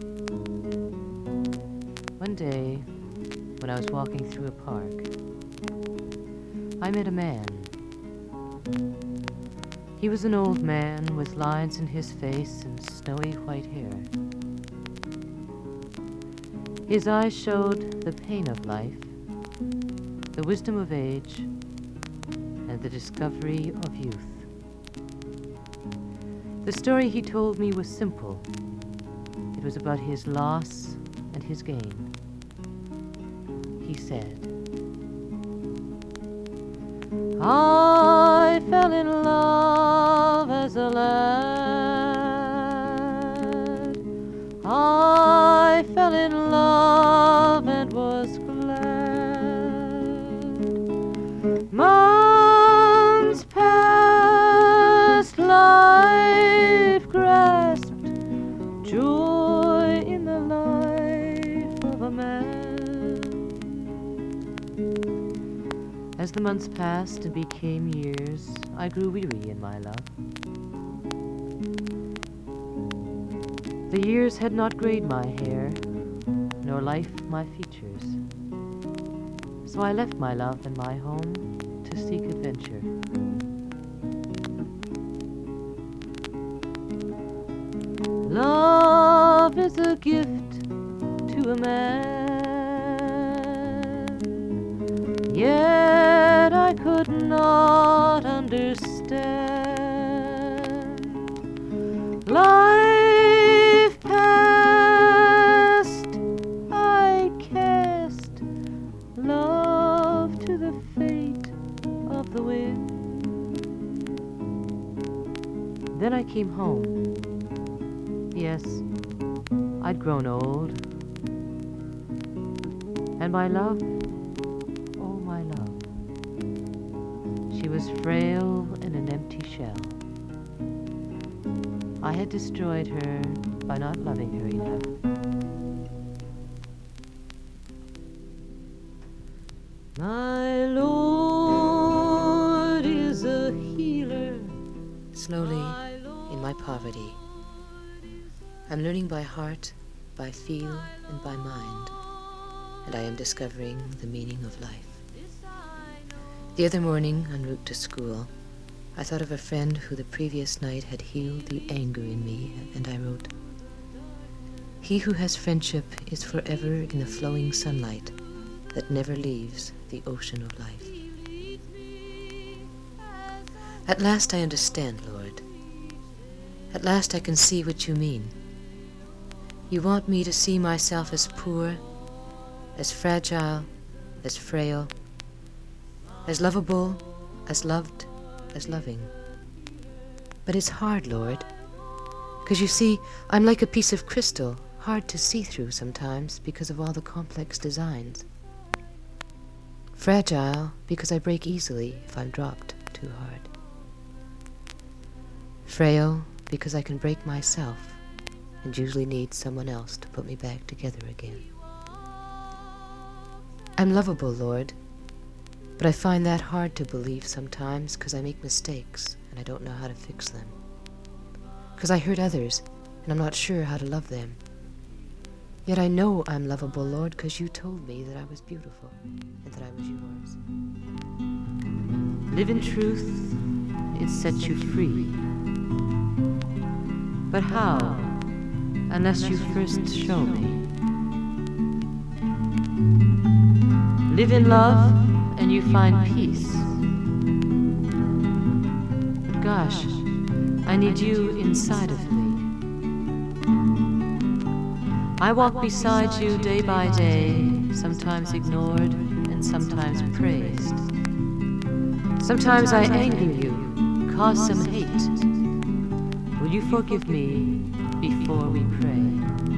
One day, when I was walking through a park, I met a man. He was an old man with lines in his face and snowy white hair. His eyes showed the pain of life, the wisdom of age, and the discovery of youth. The story he told me was simple. It was about his loss and his gain. He said, I fell in love as a lad. I fell in love and was glad. Months passed, life grasped joy in the life of a man. As the months passed and became years, I grew weary in my love. The years had not grayed my hair, nor life my features. So I left my love and my home to seek adventure. Love is a gift to a man, yet I could not understand. Life past, I cast love to the fate of the wind. Then I came home. Yes, I'd grown old. And my love, oh my love, she was frail and an empty shell. I had destroyed her by not loving her enough. My Lord is a healer. Slowly, in my poverty, I'm learning by heart, by feel, and by mind, and I am discovering the meaning of life. The other morning, en route to school, I thought of a friend who the previous night had healed the anger in me, and I wrote, He who has friendship is forever in the flowing sunlight that never leaves the ocean of life. At last I understand, Lord. At last I can see what you mean. You want me to see myself as poor, as fragile, as frail, as lovable, as loved, as loving. But it's hard, Lord, because you see, I'm like a piece of crystal, hard to see through sometimes because of all the complex designs. Fragile because I break easily if I'm dropped too hard. Frail because I can break myself and usually need someone else to put me back together again. I'm lovable, Lord, but I find that hard to believe sometimes because I make mistakes and I don't know how to fix them. Because I hurt others and I'm not sure how to love them. Yet I know I'm lovable, Lord, because you told me that I was beautiful and that I was yours. Live in truth, it sets you free. But how, unless you first show me? Live in love and you find peace. But gosh, I need you inside of me. I walk beside you day by day, sometimes ignored and sometimes praised. Sometimes I anger you, cause some hate. Will you forgive me before we pray?